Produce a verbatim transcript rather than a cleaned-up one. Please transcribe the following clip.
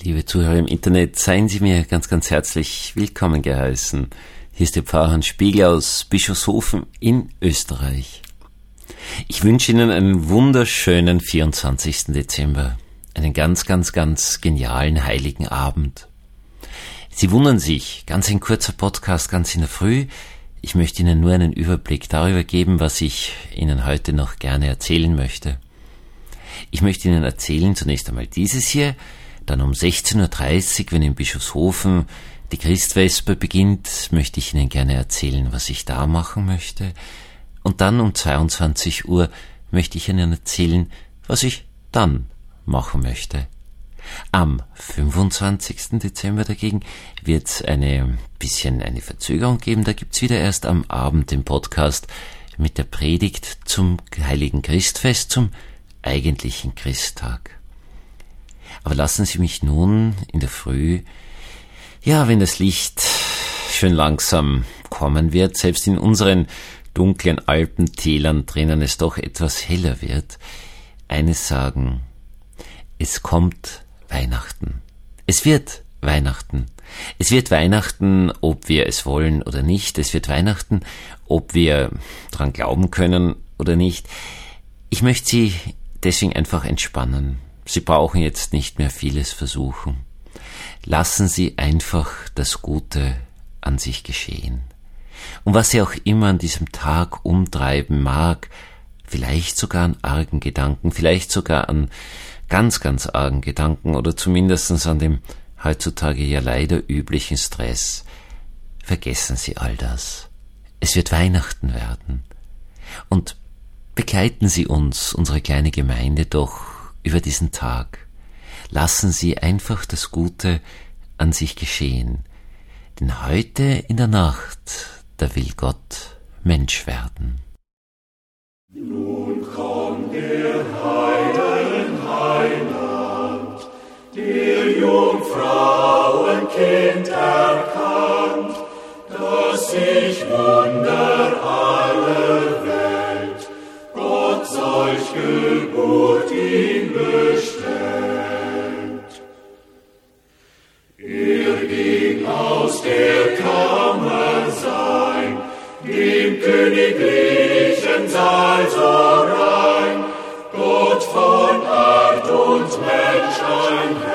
Liebe Zuhörer im Internet, seien Sie mir ganz, ganz herzlich willkommen geheißen. Hier ist der Pfarrer Hans Spiegel aus Bischofshofen in Österreich. Ich wünsche Ihnen einen wunderschönen vierundzwanzigsten Dezember. Einen ganz, ganz, ganz genialen heiligen Abend. Sie wundern sich, ganz ein kurzer Podcast, ganz in der Früh. Ich möchte Ihnen nur einen Überblick darüber geben, was ich Ihnen heute noch gerne erzählen möchte. Ich möchte Ihnen erzählen zunächst einmal dieses hier, dann um sechzehn Uhr dreißig, wenn in Bischofshofen die Christvesper beginnt, möchte ich Ihnen gerne erzählen, was ich da machen möchte. Und dann um zweiundzwanzig Uhr möchte ich Ihnen erzählen, was ich dann machen möchte. Am fünfundzwanzigsten Dezember dagegen wird es eine bisschen eine Verzögerung geben. Da gibt's wieder erst am Abend den Podcast mit der Predigt zum Heiligen Christfest, zum eigentlichen Christtag. Aber lassen Sie mich nun in der Früh, ja, wenn das Licht schön langsam kommen wird, selbst in unseren dunklen Alpentälern drinnen es doch etwas heller wird, eines sagen: Es kommt Weihnachten. Es wird Weihnachten. Es wird Weihnachten, ob wir es wollen oder nicht. Es wird Weihnachten, ob wir dran glauben können oder nicht. Ich möchte Sie deswegen einfach entspannen. Sie brauchen jetzt nicht mehr vieles versuchen. Lassen Sie einfach das Gute an sich geschehen. Und was Sie auch immer an diesem Tag umtreiben mag, vielleicht sogar an argen Gedanken, vielleicht sogar an ganz, ganz argen Gedanken oder zumindest an dem heutzutage ja leider üblichen Stress, vergessen Sie all das. Es wird Weihnachten werden. Und begleiten Sie uns, unsere kleine Gemeinde, doch über diesen Tag. Lassen Sie einfach das Gute an sich geschehen. Denn heute in der Nacht, da will Gott Mensch werden. Nun kommt der Heiden Heiland, der Jungfrauenkind erkannt, das sich wunder alle Welt, Gott solch Geburt ihm bestellt. Er ging aus der Kammer sein, dem königlichen Saal so rein, Gott von Art und Mensch ein